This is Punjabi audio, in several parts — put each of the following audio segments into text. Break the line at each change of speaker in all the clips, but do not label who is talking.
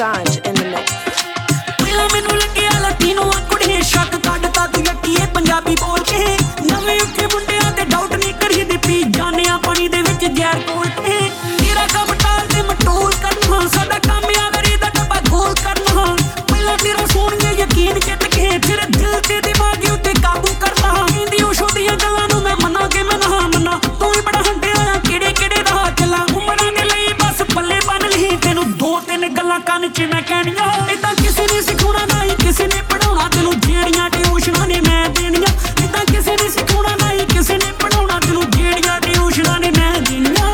Dosanjh in the mix.
ਪਹਿਲਾਂ ਮੈਨੂੰ ਲੱਗਿਆ ਲਾਤੀਨੋ ਆ ਕੁੜੀਏ ਸ਼ੱਕ ਕੱਢਤਾ ਤੂੰ ਯੱਕੀਏ ਪੰਜਾਬੀ ਬੋਲ ਕੇ ਨਵੇਂ ਉੱਠੇ ਮੁੰਡਿਆਂ ਤੇ ਡਾਊਟ ਨਹੀਂ ਕਰੀਦੀ ਪੀ ਜਾਣਿਆ ਪਾਣੀ ਦੇ ਵਿੱਚ ਜ਼ਹਿਰ ਘੋਲ ਕੇ ਤੇਰਾ ਕੰਮ ਟਾਲ ਤੇ ਮਟੋਲ ਕਰਨਾ ਸਾਡਾ ਕੰਮ ਆ ਵਰੀ ਦਾ ਡੱਬਾ ਗੋਲ ਕਰਨਾ ਪਹਿਲਾਂ ਤੇਰਾ ਸੋਹਣੀਏ ਯਕੀਨ ਜਿੱਤ ਕੇ ਫਿਰ ਦਿਲ ਤੇ ਦਿਮਾਗ ਉੱਤੇ ਕਾਬੂ ਕਰਨਾ ਕਹਿੰਦੀ ਉਹ ਦੀਆਂ ਗੱਲਾਂ ਨੂੰ ਮੈਂ ਮੰਨਾਂ ਕਿ ਮੈਂ ਨਾ ਮੰਨਾਂ ਤੂੰ ਵੀ ਬੜਾ ਹੰਡਿਆ ਕਿਹੜੇ ਕਿਹੜੇ ਰਾਹ ਚੱਲਾਂ ਉਮਰਾਂ ਦੇ ਲਈ ਬਸ ਪੱਲੇ ਬੰਨ ਲਈ ਤੈਨੂੰ ਦੋ ਤਿੰਨ ਗੱਲਾਂ ਕੰਨ 'ਚ ਮੈਂ ਕਹਿਣੀਆਂ ਏਦਾਂ ਕਿਸੇ ਨੇ ਸਿਖਾਉਣਾ ਨਾ ਹੀ ਕਿਸੇ ਨੇ ਪੜਾਉਣਾ ਤੈਨੂੰ ਜਿਹੜੀਆਂ ਟਿਊਸ਼ਨਾਂ ਨੇ ਮੈਂ ਦੇਣੀਆਂ ਏਦਾਂ ਕਿਸੇ ਨੇ ਸਿਖਾਉਣਾ ਨਾ ਹੀ ਕਿਸੇ ਨੇ ਪੜਾਉਣਾ ਤੈਨੂੰ ਜਿਹੜੀਆਂ ਟਿਊਸ਼ਨਾਂ ਨੇ ਮੈਂ ਦੇਣੀਆਂ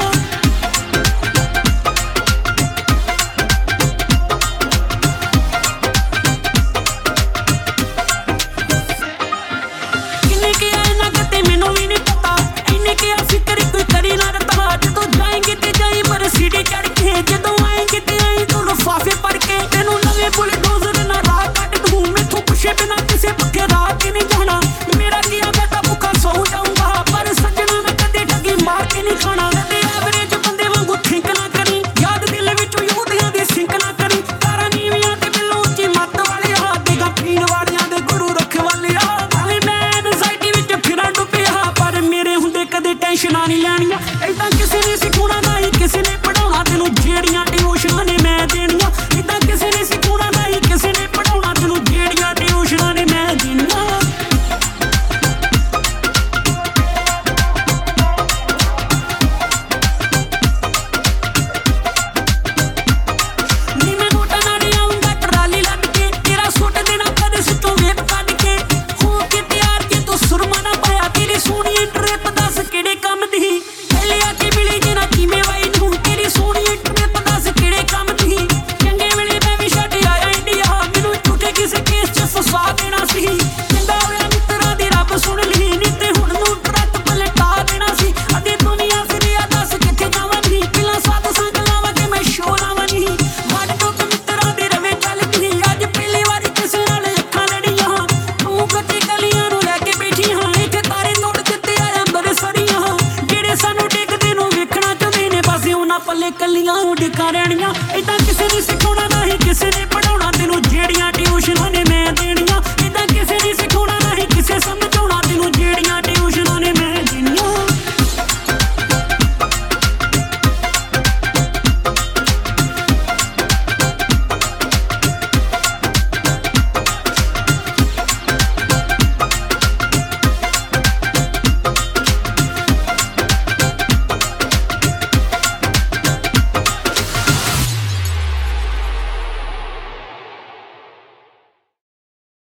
ਕਿੰਨੇ ਕਿ ਆਏ ਨਾ ਕਿਤੇ ਮੈਨੂੰ ਵੀ ਨਹੀਂ ਪਤਾ ਇੰਨੇ ਕਿ ਆ ਫਿਕਰ ਕੋਈ ਕਰੀ ਨਾ ਰਤਾ ਜਦੋਂ ਜਾਏਂਗੇ ਤੇ ਜਾਈ ਪਰ ਸੀੜੀ ਚੜ ਕੇ ਜਦੋਂ ਆਏਂਗੇ ਤੇ ਆਈ ਤੂੰ ਲਫਾਫੇ ਭਰ ਕੇ ਤੈਨੂੰ ਨਵੇਂ ਬੁਲਡੋਜ਼ਰ ਨਾਲ ਰਾਹ ਕੱਢ ਦੂੰ ਮੈਥੋਂ ਪੁੱਛੇ ਬਿਨਾਂ ਕਿਸੇ ਪੱਕੇ ਰਾਹ ਤੇ ਨਹੀਂ ਜਾਣਾ ਮੇਰਾ ਕੀ ਆ ਮੈਂ ਤਾਂ ਭੁੱਖਾ ਸੌ ਜਾਊਂਗਾ ਪਰ ਸੱਜਣਾ ਮੈਂ ਕਦੇ ਠੱਗੀ ਮਾਰ ਕੇ ਨਹੀਂ ਖਾਣਾ ਕਦੇ ਐਵਰੇਜ ਬੰਦੇ ਵਾਂਗੂ ਥਿੰਕ ਨਾ ਕਰੀ ਯਾਦ ਦਿਲ ਵਿੱਚੋਂ ਯੂਦਿਆਂ ਦੀ ਸਿੰਕ ਨਾ ਕਰੀ ਤਾਰਾਂ ਨੀਵੀਆਂ ਤੇ ਬਿੱਲੋਂ ਉੱਚੀ ਮੱਤ ਵਾਲਿਆ ਦੇਗਾ ਪੀਣ ਵਾਲਿਆਂ ਦੇ ਗੁਰੂ ਰੱਖ ਵਾਲਿਆ ਹਾਲੇ ਮੈਂ ਐਨਜ਼ਾਈਟੀ ਵਿੱਚ ਫਿਰਾਂ ਡੁੱਬਿਆ ਪਰ ਮੇਰੇ ਹੁੰਦੇ ਕਦੇ ਟੈਨਸ਼ਨਾਂ ਨਹੀਂ ਲੈਣੀਆਂ ਏਦਾਂ ਕਿਸੇ ਨੇ ਸਿਖਾਉਣਾ ਨਾ ਹੀ ਕਿਸੇ ਨੇ ਪੜਾਉਣਾ ਤੈਨੂੰ ਜਿਹੜੀਆਂ ਟਿਊਸ਼ਨਾਂ ਨੇ ਮੈਂ ਦੇਣੀਆਂ ਏਦਾਂ ਕਿਸੇ ਨੇ ਸਿਖਾਉਣਾ ਨਾ ਹੀ ਕਿਸੇ ਨੇ ਪੜਾਉਣਾ ਤੈਨੂੰ ਜਿਹੜੀਆਂ ਟਿਊਸ਼ਨਾਂ ਨੇ ਮੈਂ ਦੇਣੀਆਂ ਨੀ ਮੈਂ ਨੋਟਾਂ ਨਾਲ ਆਉਂਗਾ ਟਰਾਲੀ ਲੱਦ ਕੇ ਤੇਰਾ ਸੁੱਟ ਦੇਣਾ ਕਦੇ ਸਿੱਟੋਂ ਵੇਖ ਕੱਢ ਕੇ ਹੋ ਕੇ ਤਿਆਰ ਜੇ ਤੂੰ ਸੁਰਮਾ ਨਾ ਪਾਇਆ ਤੇਰੀ ਸੋਹਣੀ ਟ੍ਰਿਪ ਦੱਸ ਕਿਹੜੇ ਕੰਮ ਦੀ ਪਹਿਲੇ ਆ ਕੇ ਮਿਲੀ ਜੇ ਨਾ ਕਿਵੇਂ ਵਾਈ ਨੂੰ ਤੇਰੀ ਸੋਹਣੀ ਟ੍ਰਿਪ ਦੱਸ ਕਿਹੜੇ ਕੰਮ ਦੀ ਚੰਗੇ ਵੇਲੇ ਮੈਂ ਵੀ ਛੱਡ ਆਇਆ ਇੰਡੀਆ ਮੈਨੂੰ ਝੂਠੇ ਕਿਸੇ ਕੇਸ 'ਚ ਫਸਾ ਦੇਣਾ ਸੀ ਚੰਗਾ